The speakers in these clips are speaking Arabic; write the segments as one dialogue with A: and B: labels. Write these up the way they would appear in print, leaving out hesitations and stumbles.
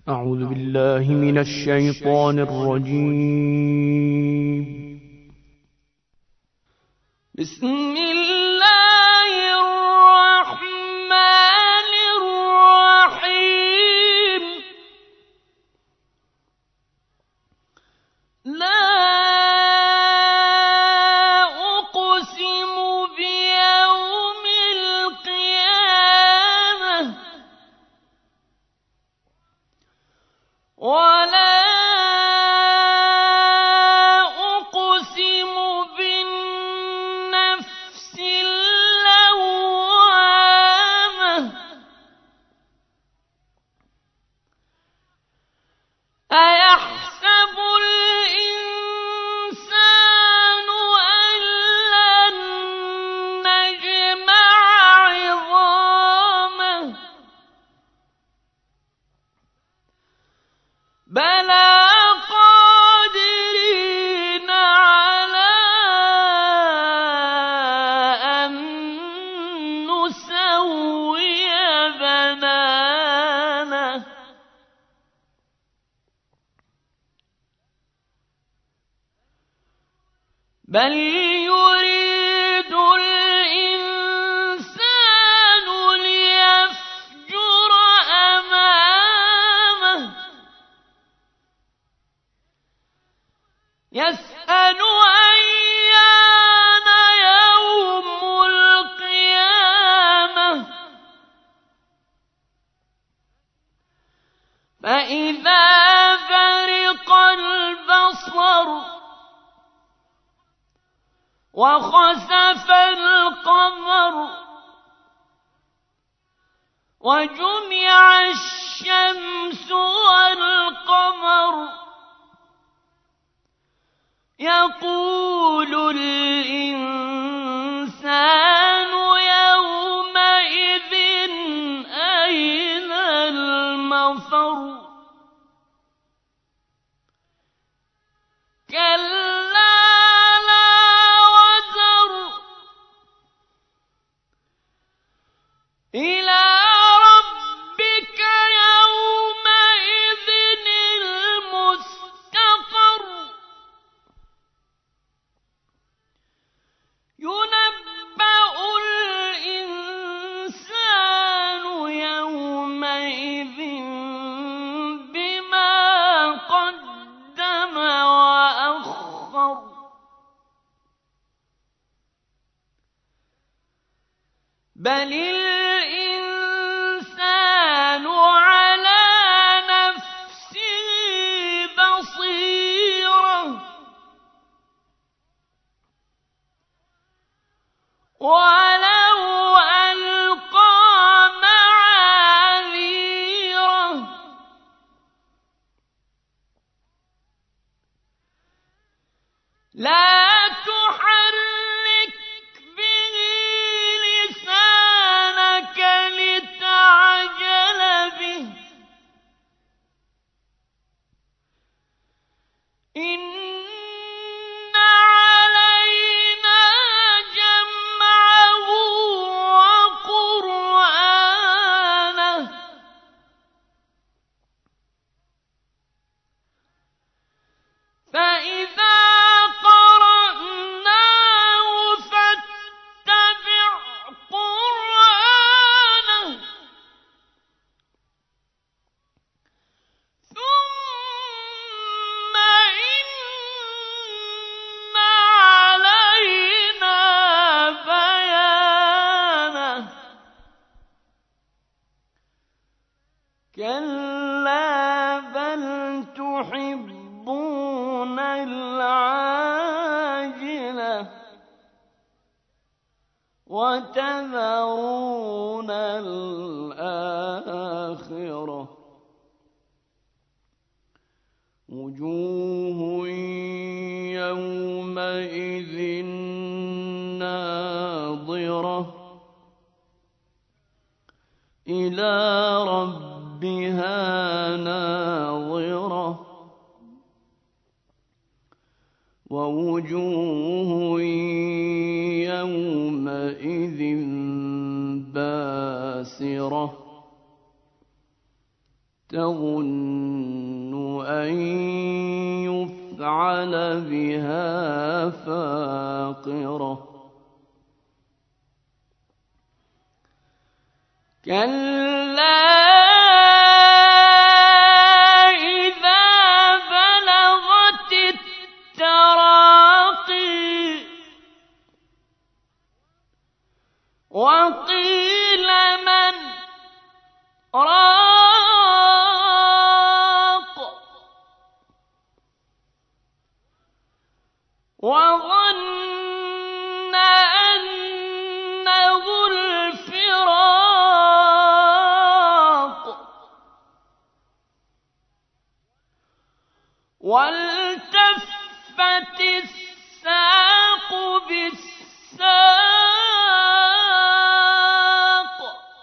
A: أعوذ بالله من الشيطان الرجيم.
B: بسم الله الرحمن الرحيم. لا أقسم بيوم القيامة ولا أقسم بالنفس اللوامة. أيحسب الإنسان أن لن نجمع عظامه بلى قادرين على أن نسوي بنانه بل يريد الإنسان ليفجر أمامه يسأل أيان يوم القيامة فإذا برق البصر وخسف القمر وجمع الشمس والقمر يقول الإنسان يومئذ أين المفر كلا لا وزر إلى ربك يومئذ المستقر ينبأ الإنسان يومئذ بما قدم وأخر بل الإنسان على نفسه بصيرة ولو ألقى معاذيره لا تحرك به لسانك لتعجل به إن علينا جمعه وقرآنه فإذا قرأناه فاتبع قرآنه ثم إن علينا بيانه كلا بل تحبون العاجلة وتذرون الآخرة وجوه يومئذ ناظرة إلى ربها ناظرة ووجوه يومئذ باسرة تظن أن يفعل بها فاقرة كلا إذا بلغت التراقي وقيل من راق وظن أنه الفراق والتفت الساق بالساق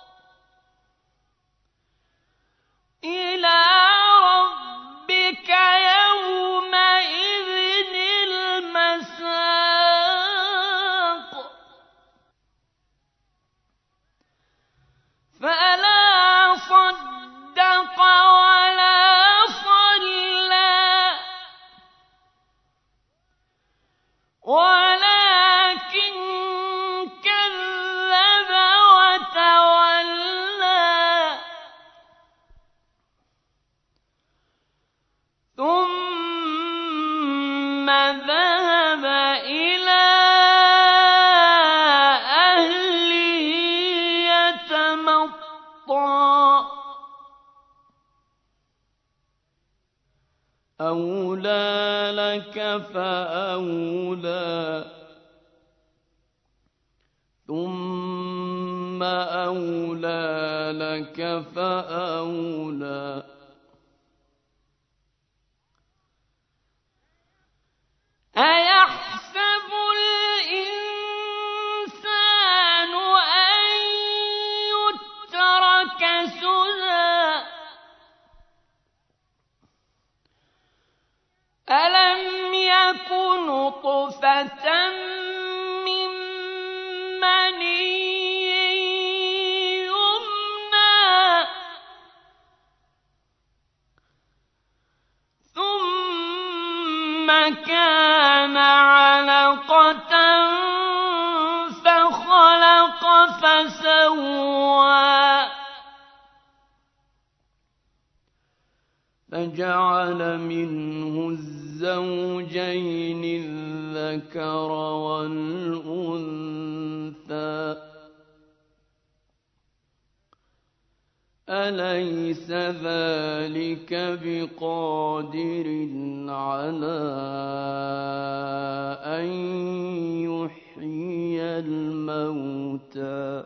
B: إلى ربك يومئذ المساق فلا صدق ولا صلى ولكن كذب وتولى ثم ذهب إلى أهله يتمطى أولى لك فأولى ثم أولى لك فأولى أيحسب الإنسان أن يترك سدى ألم يك نطفة من مني يمنى ثم كان علقة فخلق فسوى فجعل منه الزوجين الذكر والأنثى أليس ذلك بقادر على أن يحيي الموتى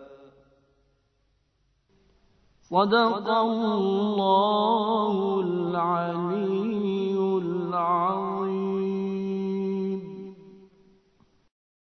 B: صدق الله العليم